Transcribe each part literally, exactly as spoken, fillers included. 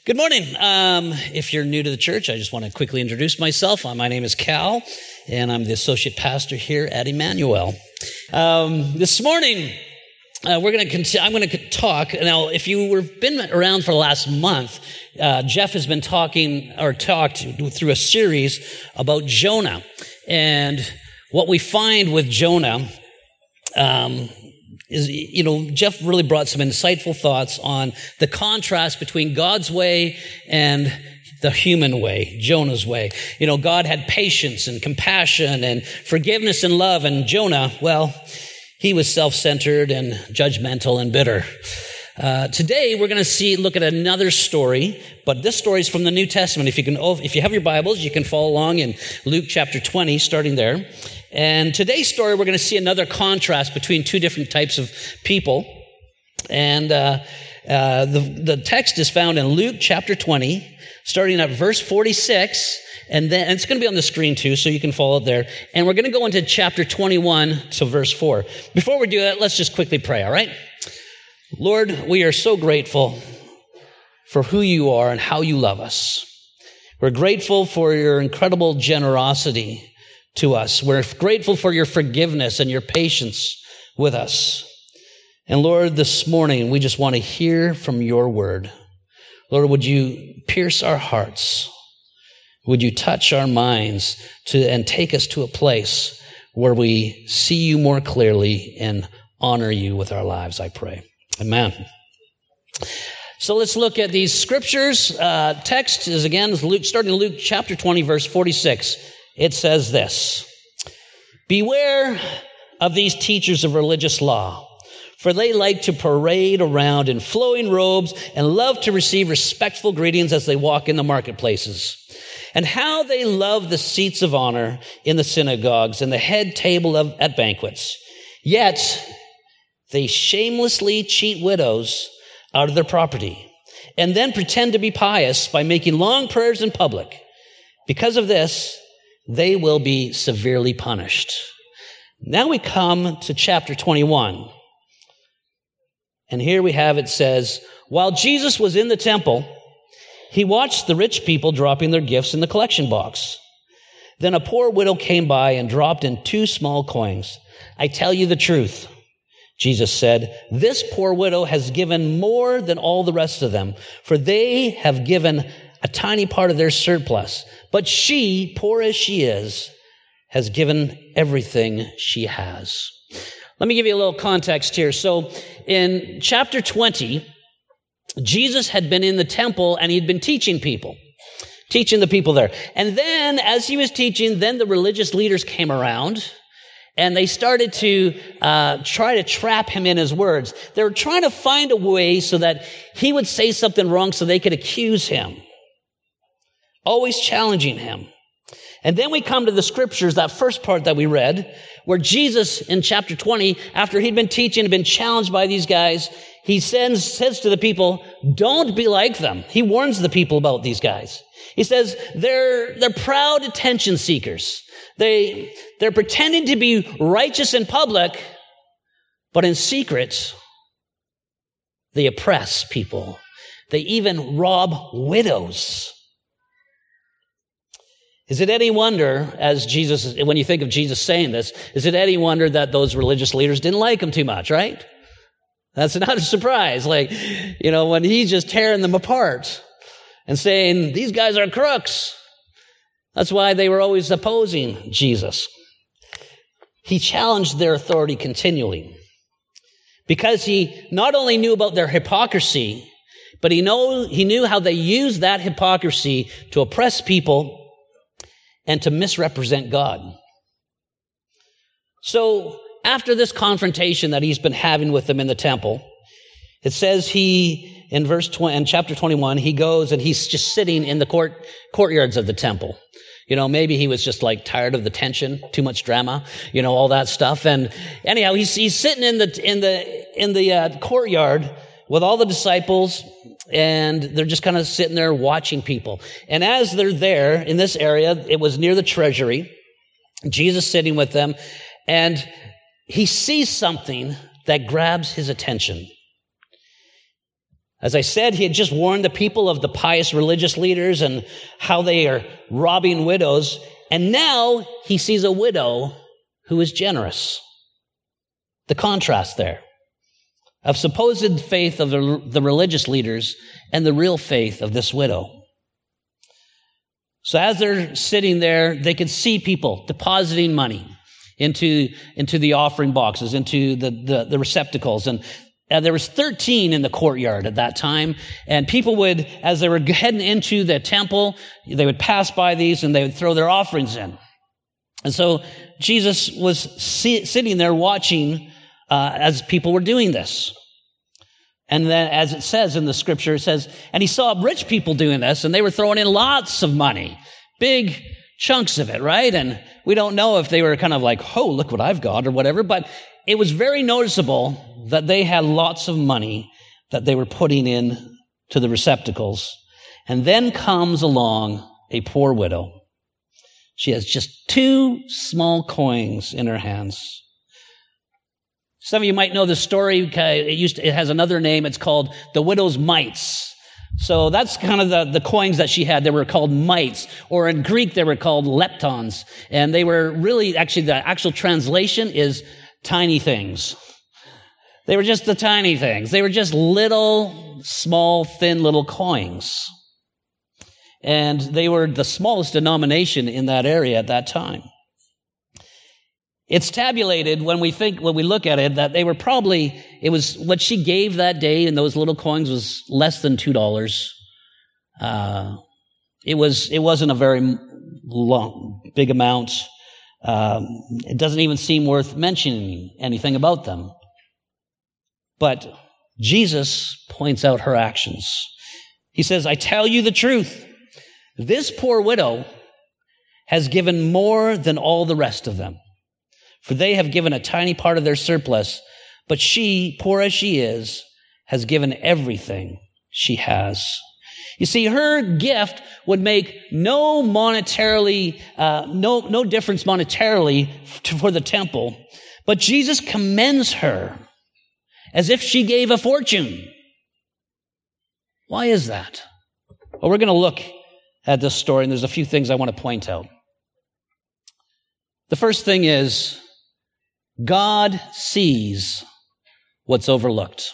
Good morning. Um, if you're new to the church, I just want to quickly introduce myself. Uh, my name is Cal, and I'm the associate pastor here at Emmanuel. Um, this morning, uh, we're going to. Cont- I'm going to talk now. If you were been around for the last month, uh, Jeff has been talking or talked through a series about Jonah, and what we find with Jonah. Um, Is, you know, Jeff really brought some insightful thoughts on the contrast between God's way and the human way, Jonah's way. You know, God had patience and compassion and forgiveness and love, and Jonah, well, he was self-centered and judgmental and bitter. Uh, today, we're going to see, look at another story, but this story is from the New Testament. If you can, if you have your Bibles, you can follow along in Luke chapter twenty, starting there. And today's story, we're going to see another contrast between two different types of people. And uh, uh, the, the text is found in Luke chapter twenty, starting at verse forty-six. And then and it's going to be on the screen too, so you can follow it there. And we're going to go into chapter twenty-one to verse four. Before we do that, let's just quickly pray, all right? Lord, we are so grateful for who you are and how you love us. We're grateful for your incredible generosity to us. We're grateful for your forgiveness and your patience with us. And Lord, this morning, we just want to hear from your word. Lord, would you pierce our hearts? Would you touch our minds to and take us to a place where we see you more clearly and honor you with our lives, I pray. Amen. So let's look at these scriptures. Uh, text is again, Luke, starting in Luke chapter twenty, verse forty-six. It says this: "Beware of these teachers of religious law, for they like to parade around in flowing robes and love to receive respectful greetings as they walk in the marketplaces. And how they love the seats of honor in the synagogues and the head table of, at banquets. Yet they shamelessly cheat widows out of their property and then pretend to be pious by making long prayers in public. Because of this, they will be severely punished." Now we come to chapter twenty-one. And here we have, it says, "While Jesus was in the temple, he watched the rich people dropping their gifts in the collection box. Then a poor widow came by and dropped in two small coins. 'I tell you the truth,' Jesus said, 'this poor widow has given more than all the rest of them, for they have given a tiny part of their surplus. But she, poor as she is, has given everything she has.'" Let me give you a little context here. So in chapter twenty, Jesus had been in the temple and he'd been teaching people, teaching the people there. And then as he was teaching, then the religious leaders came around and they started to uh, try to trap him in his words. They were trying to find a way so that he would say something wrong so they could accuse him. Always challenging him. And then we come to the scriptures, that first part that we read, where Jesus in chapter twenty, after he'd been teaching and been challenged by these guys, he sends, says to the people, don't be like them. He warns the people about these guys. He says, they're, they're proud attention seekers. They, they're pretending to be righteous in public, but in secret, they oppress people. They even rob widows. Is it any wonder, as Jesus, when you think of Jesus saying this, is it any wonder that those religious leaders didn't like him too much, right? That's not a surprise. Like, you know, when he's just tearing them apart and saying, these guys are crooks. That's why they were always opposing Jesus. He challenged their authority continually because he not only knew about their hypocrisy, but he know, he knew how they used that hypocrisy to oppress people and to misrepresent God. So after this confrontation that he's been having with them in the temple, it says he, in verse twenty, in chapter twenty-one, he goes and he's just sitting in the court courtyards of the temple. You know, maybe he was just like tired of the tension, too much drama, you know, all that stuff. And anyhow, he's he's sitting in the in the in the uh, courtyard with all the disciples, and they're just kind of sitting there watching people. And as they're there in this area, it was near the treasury. Jesus sitting with them, and he sees something that grabs his attention. As I said, he had just warned the people of the pious religious leaders and how they are robbing widows. And now he sees a widow who is generous. The contrast there of supposed faith of the, the religious leaders and the real faith of this widow. So as they're sitting there, they could see people depositing money into, into the offering boxes, into the, the, the receptacles. And, and there was thirteen in the courtyard at that time. And people would, as they were heading into the temple, they would pass by these and they would throw their offerings in. And so Jesus was see, sitting there watching uh, as people were doing this. And then, as it says in the scripture, it says, and he saw rich people doing this, and they were throwing in lots of money, big chunks of it, right? And we don't know if they were kind of like, oh, look what I've got or whatever, but it was very noticeable that they had lots of money that they were putting in to the receptacles. And then comes along a poor widow. She has just two small coins in her hands. Some of you might know the story. It used to, it has another name. It's called the widow's mites. So that's kind of the, the coins that she had. They were called mites, or in Greek, they were called leptons. And they were really, actually, the actual translation is tiny things. They were just the tiny things. They were just little, small, thin little coins. And they were the smallest denomination in that area at that time. It's tabulated when we think, when we look at it, that they were probably, it was, what she gave that day in those little coins was less than two dollars. Uh, it was, it wasn't a very long, big amount. Um, it doesn't even seem worth mentioning anything about them. But Jesus points out her actions. He says, I tell you the truth. This poor widow has given more than all the rest of them. For they have given a tiny part of their surplus, but she, poor as she is, has given everything she has. You see, her gift would make no monetarily, uh, no, no difference monetarily to, for the temple, but Jesus commends her as if she gave a fortune. Why is that? Well, we're going to look at this story, and there's a few things I want to point out. The first thing is, God sees what's overlooked.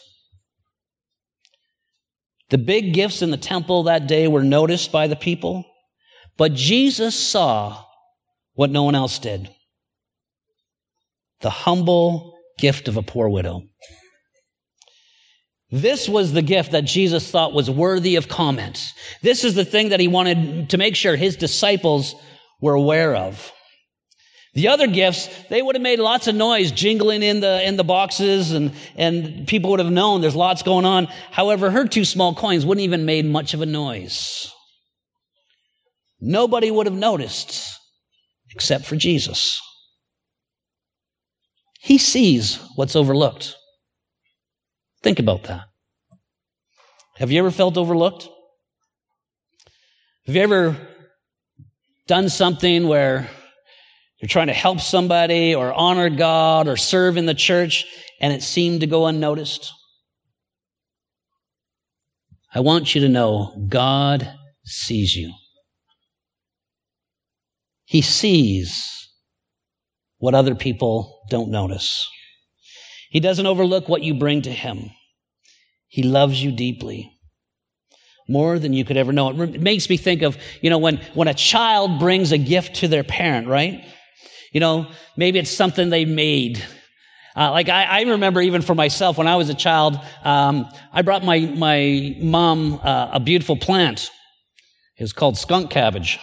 The big gifts in the temple that day were noticed by the people, but Jesus saw what no one else did. The humble gift of a poor widow. This was the gift that Jesus thought was worthy of comment. This is the thing that he wanted to make sure his disciples were aware of. The other gifts, they would have made lots of noise jingling in the in the boxes, and, and people would have known there's lots going on. However, her two small coins wouldn't even made much of a noise. Nobody would have noticed except for Jesus. He sees what's overlooked. Think about that. Have you ever felt overlooked? Have you ever done something where you're trying to help somebody or honor God or serve in the church and it seemed to go unnoticed? I want you to know God sees you. He sees what other people don't notice. He doesn't overlook what you bring to him. He loves you deeply, more than you could ever know. It makes me think of, you know, when, when a child brings a gift to their parent, right? You know, maybe it's something they made. Uh, like I, I remember even for myself, when I was a child, um, I brought my, my mom uh, a beautiful plant. It was called skunk cabbage.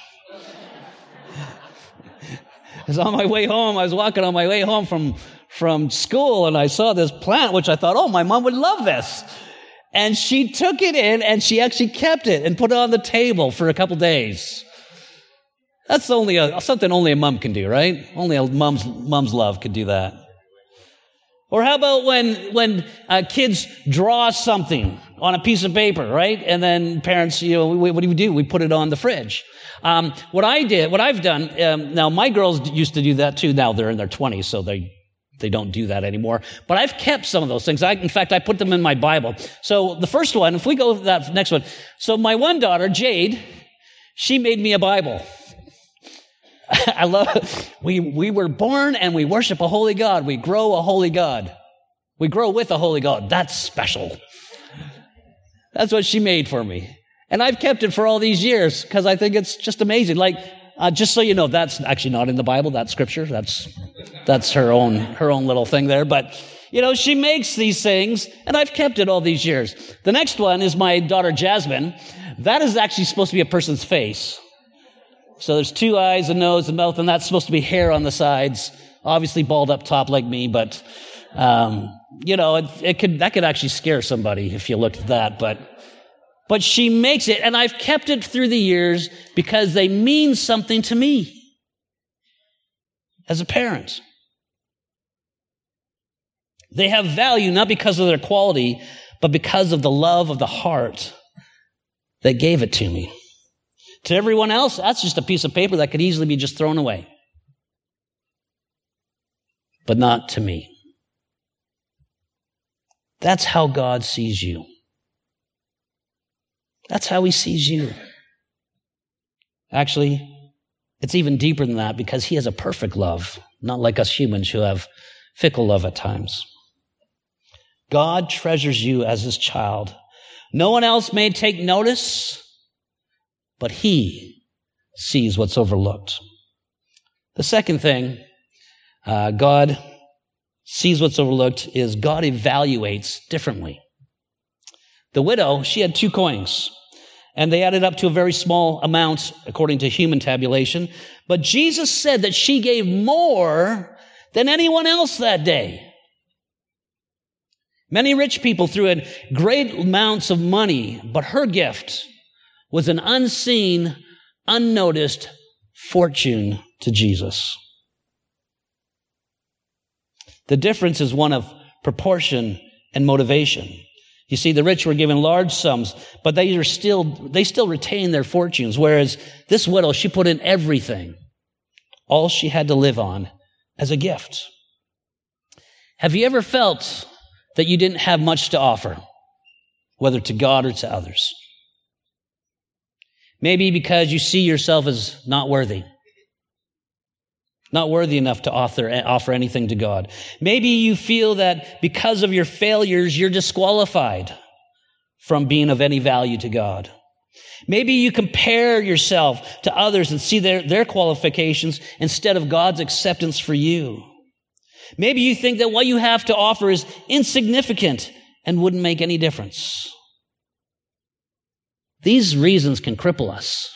I was on my way home. I was walking on my way home from, from school, and I saw this plant, which I thought, oh, my mom would love this. And she took it in, and she actually kept it and put it on the table for a couple days. That's only a, something only a mom can do, right? Only a mom's, mom's love could do that. Or how about when, when uh, kids draw something on a piece of paper, right? And then parents, you know, we, what do we do? We put it on the fridge. Um, what I did, what I've done, um, now my girls used to do that too. Now they're in their twenties, so they they don't do that anymore. But I've kept some of those things. I, in fact, I put them in my Bible. So the first one, if we go to that next one. So my one daughter, Jade, she made me a Bible. I love it. We, we were born and we worship a holy God. We grow a holy God. We grow with a holy God. That's special. That's what she made for me. And I've kept it for all these years because I think it's just amazing. Like, uh, just so you know, that's actually not in the Bible. That's scripture. That's, that's her own, her own little thing there. But, you know, she makes these things and I've kept it all these years. The next one is my daughter, Jasmine. That is actually supposed to be a person's face. So there's two eyes, a nose, a mouth, and that's supposed to be hair on the sides. Obviously bald up top like me, but, um, you know, it, it could, that could actually scare somebody if you looked at that, but, But she makes it, and I've kept it through the years because they mean something to me as a parent. They have value not because of their quality, but because of the love of the heart that gave it to me. To everyone else, that's just a piece of paper that could easily be just thrown away. But not to me. That's how God sees you. That's how he sees you. Actually, it's even deeper than that because he has a perfect love, not like us humans who have fickle love at times. God treasures you as his child. No one else may take notice, but he sees what's overlooked. The second thing, uh, God sees what's overlooked, is God evaluates differently. The widow, she had two coins, and they added up to a very small amount according to human tabulation. But Jesus said that she gave more than anyone else that day. Many rich people threw in great amounts of money, but her gift was an unseen, unnoticed fortune to Jesus. The difference is one of proportion and motivation. You see, the rich were given large sums, but they are still, they still retain their fortunes. Whereas this widow, she put in everything, all she had to live on, as a gift. Have you ever felt that you didn't have much to offer, whether to God or to others? Maybe because you see yourself as not worthy. Not worthy enough to offer, offer anything to God. Maybe you feel that because of your failures, you're disqualified from being of any value to God. Maybe you compare yourself to others and see their, their qualifications instead of God's acceptance for you. Maybe you think that what you have to offer is insignificant and wouldn't make any difference. These reasons can cripple us.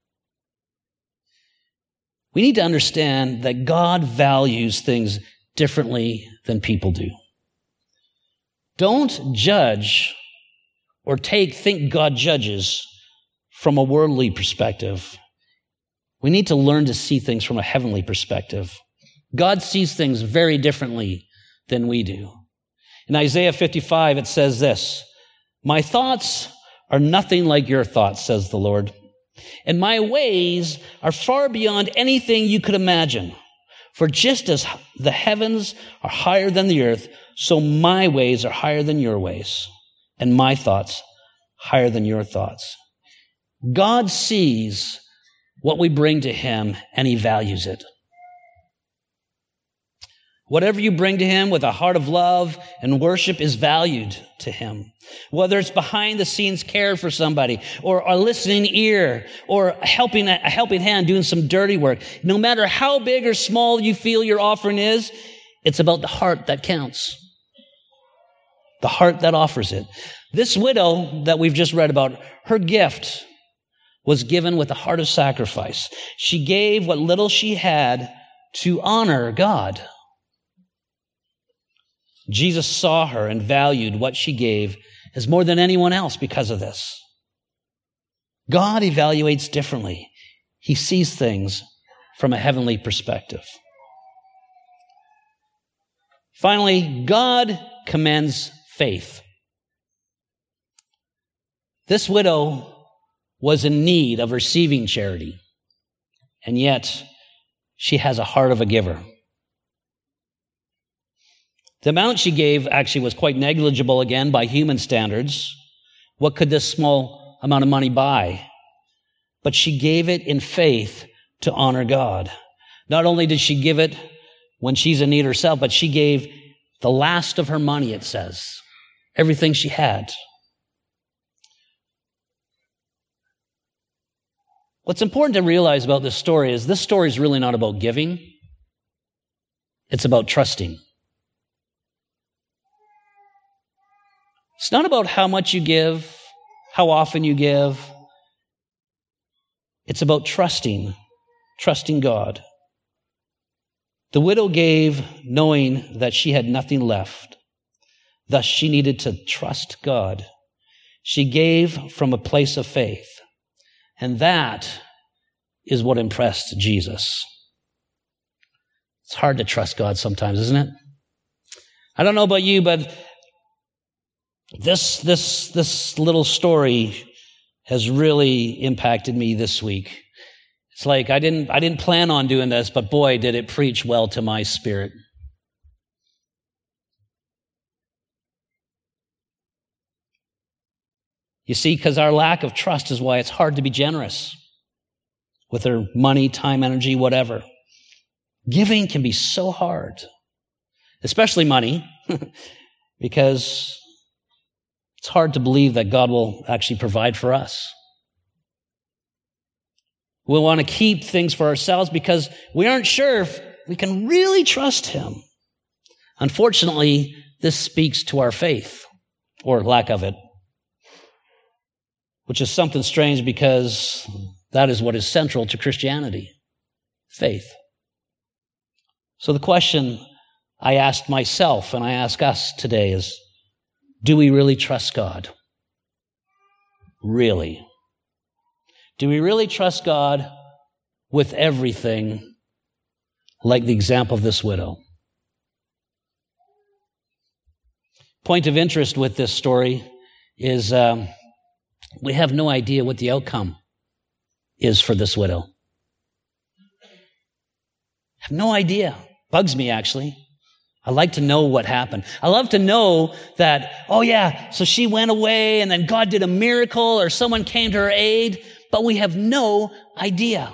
We need to understand that God values things differently than people do. Don't judge or take, think God judges from a worldly perspective. We need to learn to see things from a heavenly perspective. God sees things very differently than we do. In Isaiah fifty-five, it says this, "My thoughts are nothing like your thoughts, says the Lord. And my ways are far beyond anything you could imagine. For just as the heavens are higher than the earth, so my ways are higher than your ways, and my thoughts higher than your thoughts." God sees what we bring to him, and he values it. Whatever you bring to him with a heart of love and worship is valued to him. Whether it's behind the scenes care for somebody, or a listening ear, or helping a helping hand doing some dirty work. No matter how big or small you feel your offering is, it's about the heart that counts. The heart that offers it. This widow that we've just read about, her gift was given with a heart of sacrifice. She gave what little she had to honor God. Jesus saw her and valued what she gave as more than anyone else because of this. God evaluates differently. He sees things from a heavenly perspective. Finally, God commends faith. This widow was in need of receiving charity, and yet she has a heart of a giver. The amount she gave actually was quite negligible, again, by human standards. What could this small amount of money buy? But she gave it in faith to honor God. Not only did she give it when she's in need herself, but she gave the last of her money, it says. Everything she had. What's important to realize about this story is this story is really not about giving. It's about trusting. It's not about how much you give, how often you give. It's about trusting, trusting God. The widow gave knowing that she had nothing left. Thus, she needed to trust God. She gave from a place of faith. And that is what impressed Jesus. It's hard to trust God sometimes, isn't it? I don't know about you, but this, this, this little story has really impacted me this week. It's like I didn't, I didn't plan on doing this, but boy, did it preach well to my spirit. You see, because our lack of trust is why it's hard to be generous with our money, time, energy, whatever. Giving can be so hard, especially money, because it's hard to believe that God will actually provide for us. We'll want to keep things for ourselves because we aren't sure if we can really trust Him. Unfortunately, this speaks to our faith, or lack of it, which is something strange because that is what is central to Christianity, faith. So the question I asked myself and I ask us today is, do we really trust God? Really? Do we really trust God with everything, like the example of this widow? Point of interest with this story is um, we have no idea what the outcome is for this widow. I have no idea. Bugs me, actually. I like to know what happened. I love to know that, oh yeah, so she went away and then God did a miracle or someone came to her aid, but we have no idea.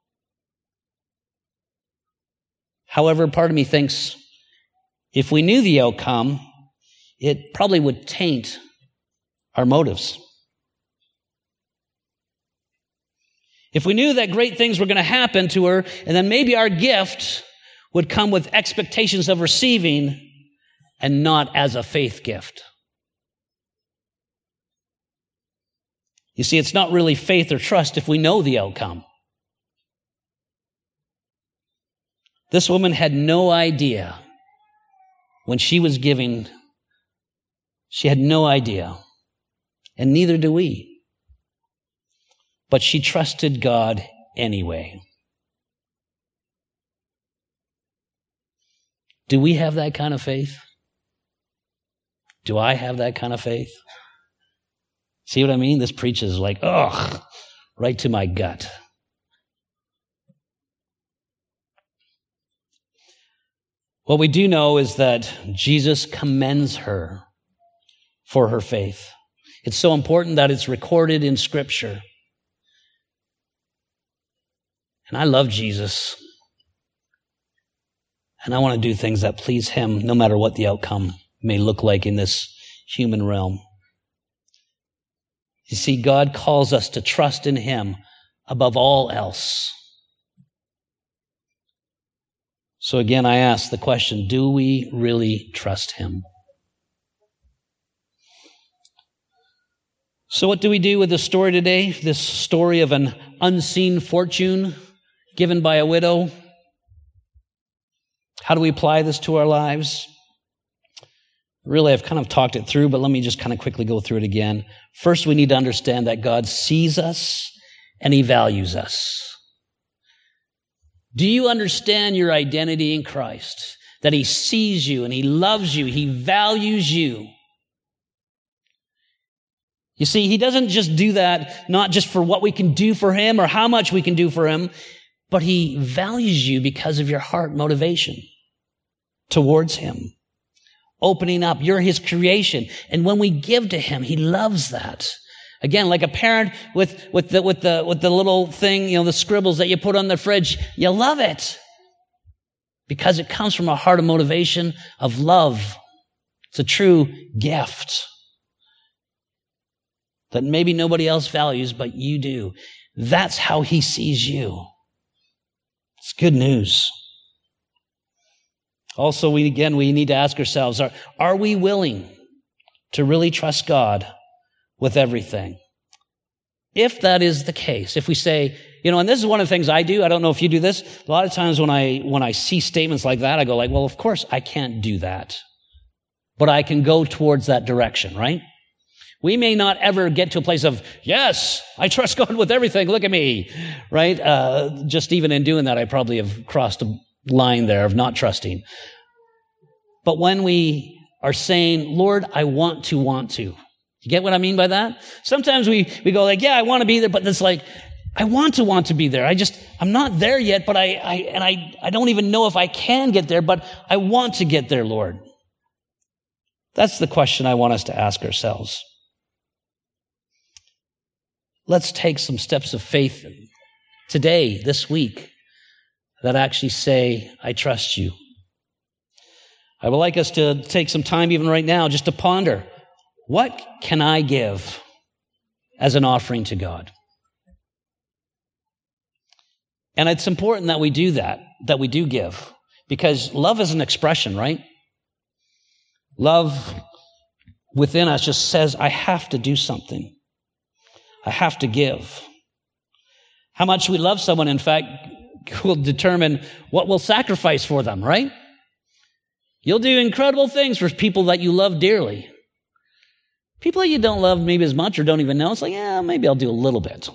However, part of me thinks if we knew the outcome, it probably would taint our motives. If we knew that great things were going to happen to her, and then maybe our gift would come with expectations of receiving and not as a faith gift. You see, it's not really faith or trust if we know the outcome. This woman had no idea when she was giving. She had no idea, and neither do we. But she trusted God anyway. Do we have that kind of faith? Do I have that kind of faith? See what I mean? This preaches like, ugh, right to my gut. What we do know is that Jesus commends her for her faith. It's so important that it's recorded in Scripture. And I love Jesus. And I want to do things that please Him, no matter what the outcome may look like in this human realm. You see, God calls us to trust in Him above all else. So again, I ask the question, do we really trust Him? So what do we do with this story today? This story of an unseen fortune given by a widow? How do we apply this to our lives? Really, I've kind of talked it through, but let me just kind of quickly go through it again. First, we need to understand that God sees us and He values us. Do you understand your identity in Christ? That He sees you and He loves you, He values you. You see, He doesn't just do that, not just for what we can do for Him or how much we can do for Him, but He values you because of your heart motivation towards Him. opening up. You're his creation. And when we give to him, he loves that. Again, like a parent with, with the, with the, with the little thing, you know, the scribbles that you put on the fridge, you love it because it comes from a heart of motivation of love. It's a true gift that maybe nobody else values, but you do. That's how he sees you. It's good news. Also, we, again, we need to ask ourselves, are, are we willing to really trust God with everything? If that is the case, if we say, you know, and this is one of the things I do, I don't know if you do this, a lot of times when I, when I see statements like that, I go like, well, of course I can't do that, but I can go towards that direction, right? We may not ever get to a place of, yes, I trust God with everything, look at me, right? Uh, just even in doing that, I probably have crossed a line there of not trusting. But when we are saying, Lord, I want to want to, you get what I mean by that? Sometimes we, we go like, yeah, I want to be there, but it's like, I want to want to be there. I just, I'm not there yet, but I, I and I, I don't even know if I can get there, but I want to get there, Lord. That's the question I want us to ask ourselves. Let's take some steps of faith today, this week, that actually say, I trust you. I would like us to take some time even right now just to ponder, what can I give as an offering to God? And it's important that we do that, that we do give, because love is an expression, right? Love within us just says, I have to do something. I have to give. How much we love someone, in fact, will determine what we'll sacrifice for them, right? You'll do incredible things for people that you love dearly. People that you don't love maybe as much or don't even know, it's like, yeah, maybe I'll do a little bit.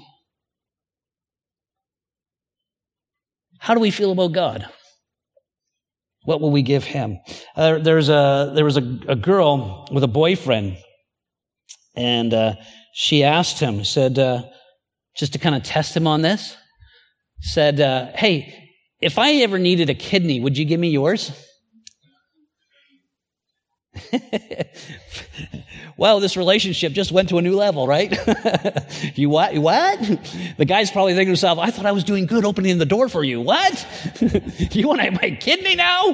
How do we feel about God? What will we give him? Uh, there's a there was a, a girl with a boyfriend, and uh, she asked him, said, uh, just to kind of test him on this, said, uh, hey, if I ever needed a kidney, would you give me yours? Well, this relationship just went to a new level, right? You what? What? The guy's probably thinking to himself, I thought I was doing good opening the door for you. What? You want to my kidney now?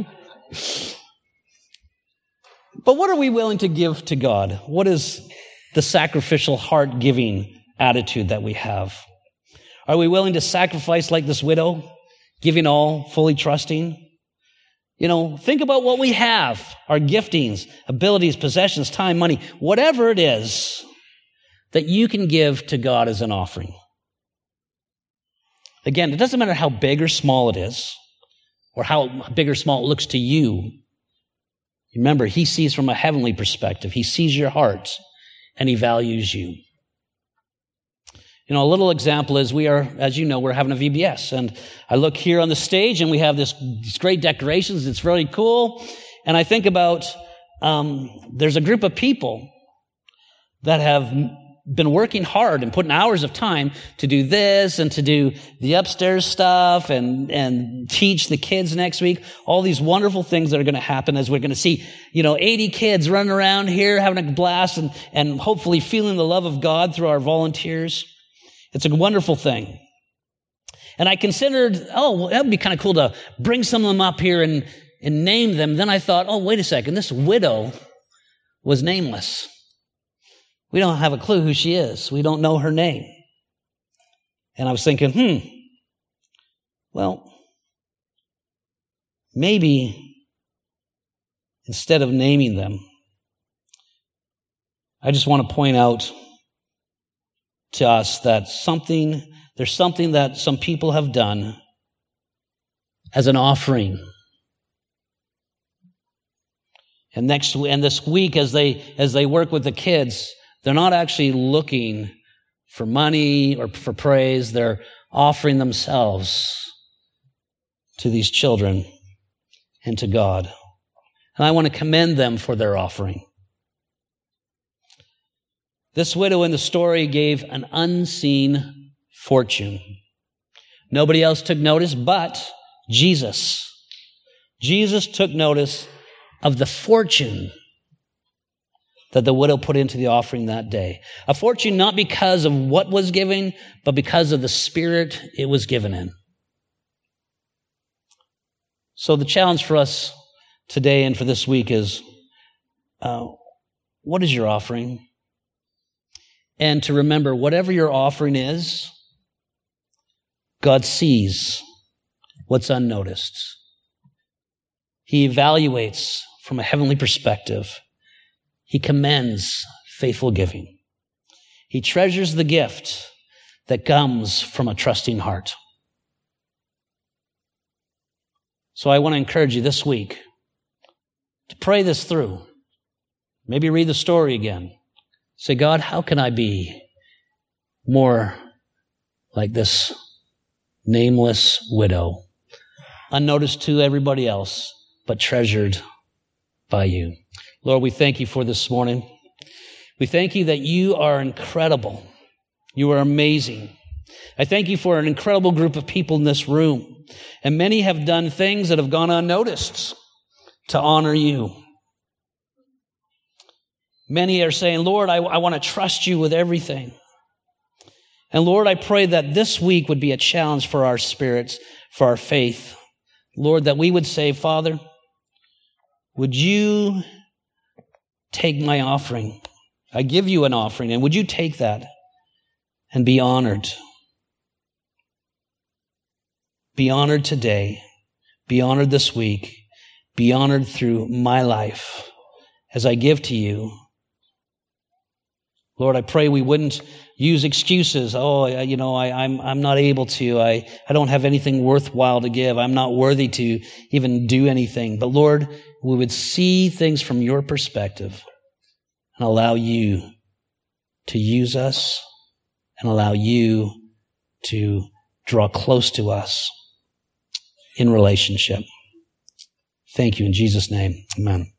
But what are we willing to give to God? What is the sacrificial heart-giving attitude that we have? Are we willing to sacrifice like this widow, giving all, fully trusting? You know, think about what we have, our giftings, abilities, possessions, time, money, whatever it is that you can give to God as an offering. Again, it doesn't matter how big or small it is, or how big or small it looks to you. Remember, he sees from a heavenly perspective. He sees your heart, and he values you. You know, a little example is we are, as you know, we're having a V B S. And I look here on the stage and we have this, these great decorations. It's really cool. And I think about, um, there's a group of people that have been working hard and putting hours of time to do this and to do the upstairs stuff and, and teach the kids next week. All these wonderful things that are going to happen as we're going to see, you know, eighty kids running around here having a blast and, and hopefully feeling the love of God through our volunteers. It's a wonderful thing. And I considered, oh, well, that would be kind of cool to bring some of them up here and, and name them. Then I thought, oh, wait a second. This widow was nameless. We don't have a clue who she is. We don't know her name. And I was thinking, hmm, well, maybe instead of naming them, I just want to point out to us that something, there's something that some people have done as an offering. And next, and this week, as they, as they work with the kids, they're not actually looking for money or for praise. They're offering themselves to these children and to God. And I want to commend them for their offering. This widow in the story gave an unseen fortune. Nobody else took notice but Jesus. Jesus took notice of the fortune that the widow put into the offering that day. A fortune not because of what was given, but because of the spirit it was given in. So the challenge for us today and for this week is, uh, what is your offering? And to remember, whatever your offering is, God sees what's unnoticed. He evaluates from a heavenly perspective. He commends faithful giving. He treasures the gift that comes from a trusting heart. So I want to encourage you this week to pray this through. Maybe read the story again. Say, God, how can I be more like this nameless widow, unnoticed to everybody else, but treasured by you? Lord, we thank you for this morning. We thank you that you are incredible. You are amazing. I thank you for an incredible group of people in this room. And many have done things that have gone unnoticed to honor you. Many are saying, Lord, I, I want to trust you with everything. And Lord, I pray that this week would be a challenge for our spirits, for our faith. Lord, that we would say, Father, would you take my offering? I give you an offering, and would you take that and be honored? Be honored today. Be honored this week. Be honored through my life as I give to you. Lord, I pray we wouldn't use excuses. Oh, you know, I, I'm I'm not able to. I, I don't have anything worthwhile to give. I'm not worthy to even do anything. But Lord, we would see things from your perspective and allow you to use us and allow you to draw close to us in relationship. Thank you in Jesus' name. Amen.